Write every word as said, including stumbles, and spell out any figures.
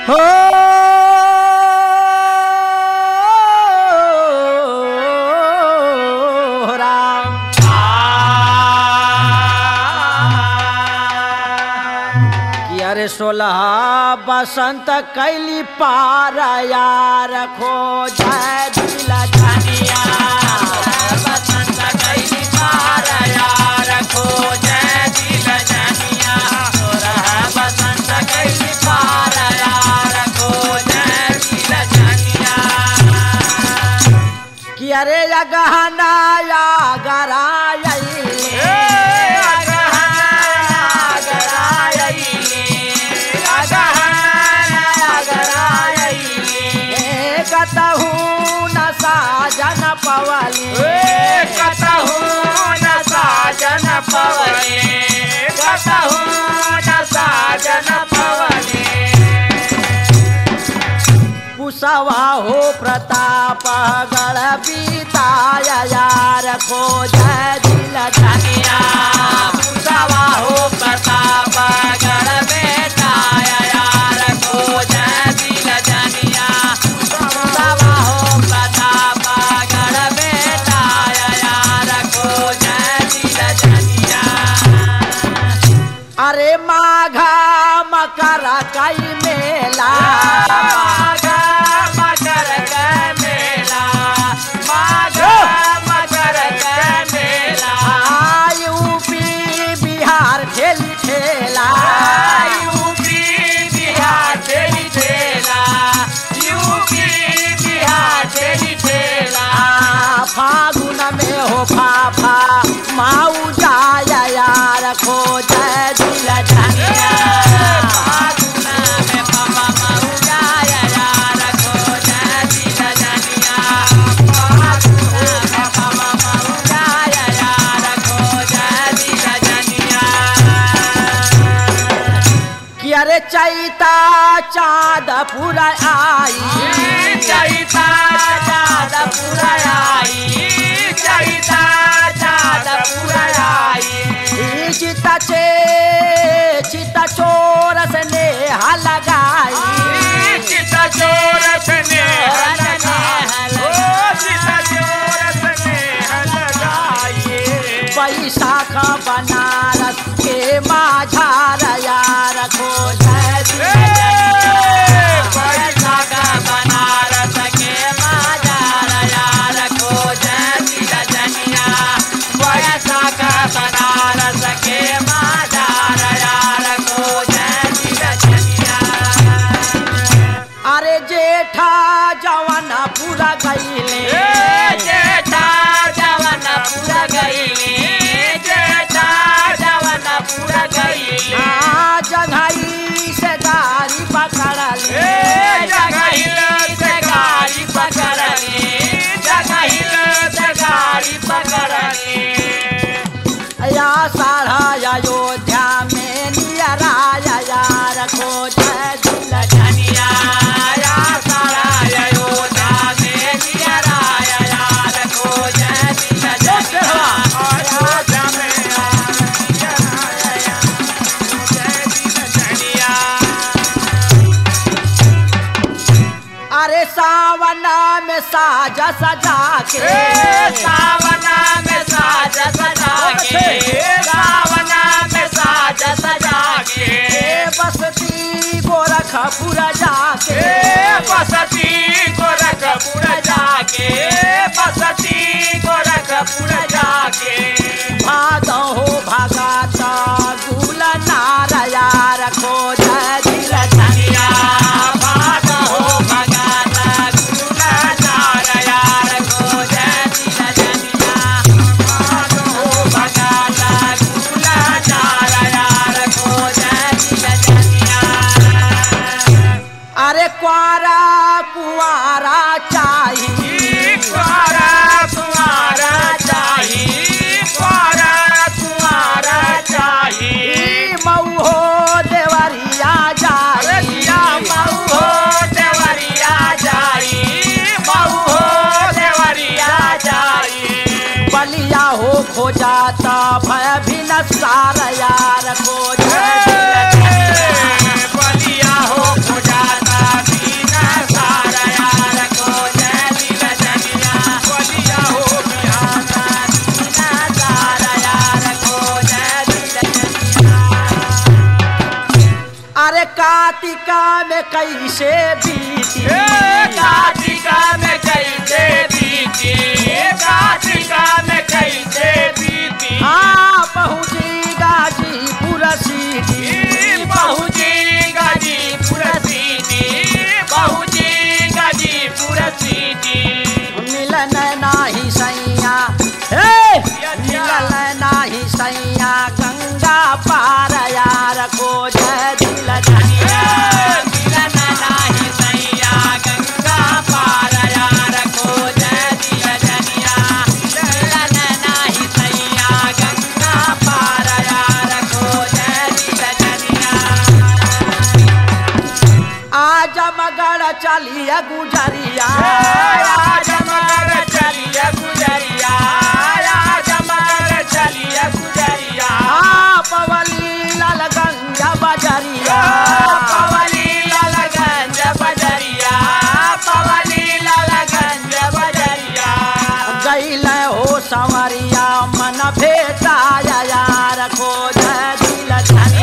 हो राम कि अरे सोलह बसंत कैली पार यार खो जय दिल धनिया बसंत कैली पार यार खो जय दिल धनिया सोलह बसंत कैली पार यार खो जय दिल धनिया कि अरे या गहना या गराई कतहू न साजन पवली कतहू न साजन पवली कतहू न साजन पवली कुशवा हो प्रताप गढ़ बीताय यार खो जय दिल धनिया कुशवा हो प्रताप गढ़ बेटाय यार खो जय दिल धनिया कुशवा हो प्रताप गढ़ बेटाय यार खो जय दिल धनिया अरे माघा मकर कई मेला माघा मकर का मेला माघा मकर का मेला यूपी बिहार खेली ठेला यूपी बिहार तेरी ठेला यूपी बिहार तेरी ठेला फागुन में हो फाफा माऊ जाय यार खो जय दिल धनिया फागुन में पापा मऊ जाय यार खो जय दिल धनिया फागुन में पापा मऊ जाय यार खो जय दिल धनिया कि अरे चैता चाँद पूरा आई चैता चाँद पूरा आई चैता चाँद पूरा आई चिता चे चिता चोर से नेहा लगाई चिता चोर से नेह लगाई ओ चिता चोर से नेह लगाई बैसाख बनारस के माझार यार खो जय बैसाख बनारस के माझार यार खो जय दिल धनिया बैसाख बनारस के माझार यार खो जय दिल धनिया अरे जेठा जवन पूरा गईले जेठा जवन पूरा गईले जेठा जवन पूरा गईले जंघई से गाड़ी पकड़ले जगहिल से गाड़ी पकड़ले जगहिल से गाड़ी पकड़ले या साढ़ा अयोध्या में नियराय यार खो जय दिल धनिया या सारा अयोध्या में नियराय यार खो जय दिल धनिया अयोध्या में नियराय जय दिल धनिया अरे सावन में साज सजा के सावन में साज सजा के सावन में साज सजा के बसती गोरखपुर जाके बसती गोरखपुर जाके बसती गोरखपुर जाके भागो हो भगाता गुल नार यार खो जय दिल धनिया भागो हो भगाता गुल नार यार खो जय दिल धनिया भागो हो भगाता गुल नार यार खो जय दिल धनिया अरे क्वारा कुआरा चाहिए कुआरा कुआरा चाहिए कुआरा कुआरा चाहिए मऊ हो देवरिया जाई रसिया मऊ हो देवरिया जाई मऊ हो देवरिया जाई बलिया हो खो जाता भय भी न सार यार खो जय दिल धनिया बलिया हो खो जाता कार्तिका में कैसे बीती कार्तिका में कैसे बीती कार्तिका में कैसे बीती हाँ पहुँची गाजीपुर सीधी पहुँची गाजीपुर सीधी पहुँची गाजीपुर सीधी मिलन नाही सैया हे मिलन नाही सैया गंगा पार यार को जय दिल जनिया मिलन नाही सैया गंगा पार यार को जय दिल जनिया मिलन नाही सैया गंगा पार यार को जय दिल जनिया आज मगर चलिए गुजरिया आज मगर चलिए गुजरिया आज मगर चलिए गुजरिया हाँ पवली लालगंज बजरिया पवली लालगंज बजरिया पवली लालगंज बजरिया गैल हो संवरिया मन भेटा यार को जय दिल जनिया